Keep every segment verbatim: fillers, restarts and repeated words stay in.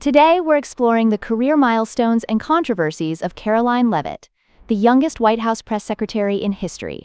Today, we're exploring the career milestones and controversies of Karoline Leavitt, the youngest White House press secretary in history.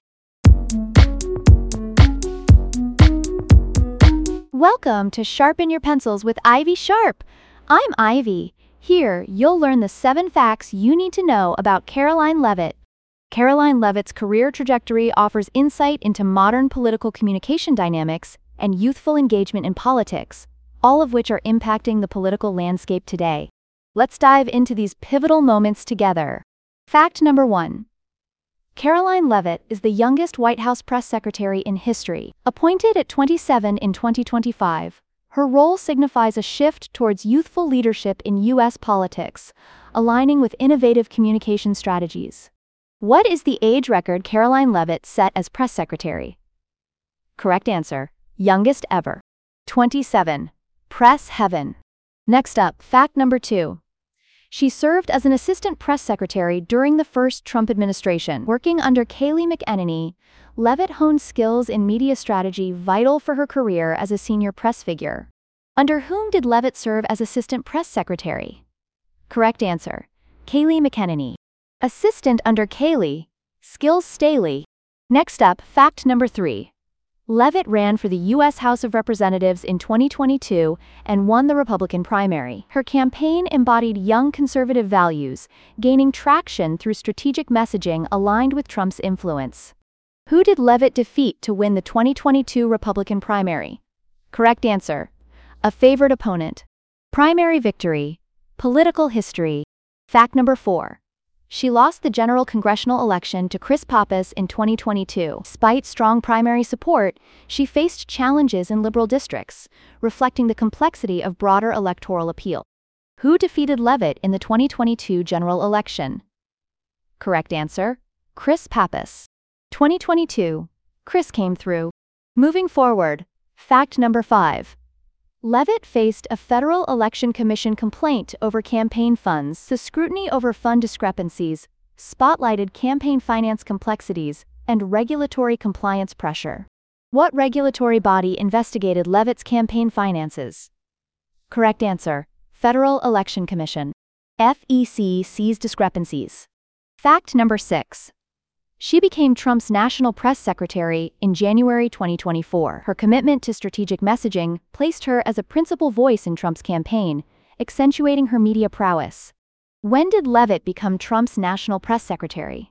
Welcome to Sharpen Your Pencils with Ivy Sharp. I'm Ivy. Here, you'll learn the seven facts you need to know about Karoline Leavitt. Karoline Leavitt's career trajectory offers insight into modern political communication dynamics and youthful engagement in politics, all of which are impacting the political landscape today. Let's dive into these pivotal moments together. Fact number one. Karoline Leavitt is the youngest White House press secretary in history. Appointed at twenty-seven in twenty twenty-five, her role signifies a shift towards youthful leadership in U S politics, aligning with innovative communication strategies. What is the age record Karoline Leavitt set as press secretary? Correct answer: youngest ever. twenty-seven. Press heaven. Next up, fact number two. She served as an assistant press secretary during the first Trump administration. Working under Kayleigh McEnany, Leavitt honed skills in media strategy vital for her career as a senior press figure. Under whom did Leavitt serve as assistant press secretary? Correct answer: Kayleigh McEnany. Assistant under Kayleigh, skills Staley. Next up, fact number three. Leavitt ran for the U S House of Representatives in twenty twenty-two and won the Republican primary. Her campaign embodied young conservative values, gaining traction through strategic messaging aligned with Trump's influence. Who did Leavitt defeat to win the twenty twenty-two Republican primary? Correct answer: a favored opponent. Primary victory. Political history. Fact number four. She lost the general congressional election to Chris Pappas in twenty twenty-two. Despite strong primary support, she faced challenges in liberal districts, reflecting the complexity of broader electoral appeal. Who defeated Leavitt in the twenty twenty-two general election? Correct answer: Chris Pappas. twenty twenty-two. Chris came through. Moving forward, fact number five. Leavitt faced a Federal Election Commission complaint over campaign funds. The scrutiny over fund discrepancies spotlighted campaign finance complexities and regulatory compliance pressure. What regulatory body investigated Leavitt's campaign finances? Correct answer: Federal Election Commission. F E C sees discrepancies. Fact number six. She became Trump's national press secretary in January twenty twenty-four. Her commitment to strategic messaging placed her as a principal voice in Trump's campaign, accentuating her media prowess. When did Leavitt become Trump's national press secretary?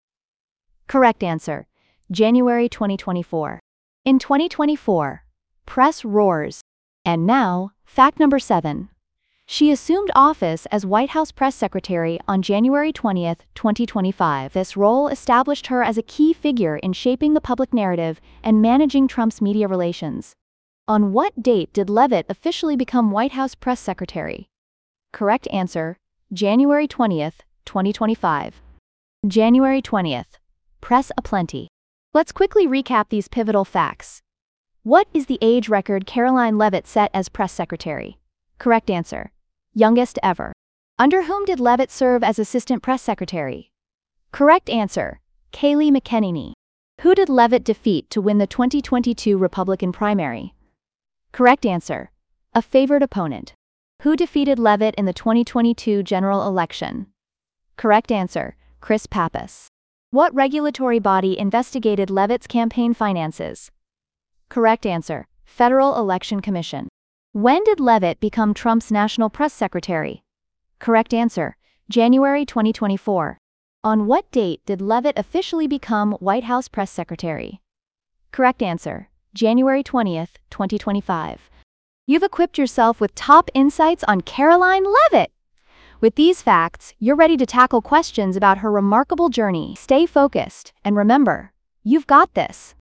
Correct answer: January twenty twenty-four. In twenty twenty-four, press roars. And now, fact number seven. She assumed office as White House press secretary on January twentieth, twenty twenty-five. This role established her as a key figure in shaping the public narrative and managing Trump's media relations. On what date did Leavitt officially become White House press secretary? Correct answer: January twentieth, twenty twenty-five. January twentieth. Press aplenty. Let's quickly recap these pivotal facts. What is the age record Karoline Leavitt set as press secretary? Correct answer: youngest ever. Under whom did Leavitt serve as assistant press secretary? Correct answer: Kayleigh McEnany. Who did Leavitt defeat to win the twenty twenty-two Republican primary? Correct answer: a favored opponent. Who defeated Leavitt in the twenty twenty-two general election? Correct answer: Chris Pappas. What regulatory body investigated Leavitt's campaign finances? Correct answer: Federal Election Commission. When did Leavitt become Trump's national press secretary? Correct answer: January twenty twenty-four. On what date did Leavitt officially become White House press secretary? Correct answer: January twentieth, twenty twenty-five. You've equipped yourself with top insights on Karoline Leavitt. With these facts, you're ready to tackle questions about her remarkable journey. Stay focused, and remember, you've got this.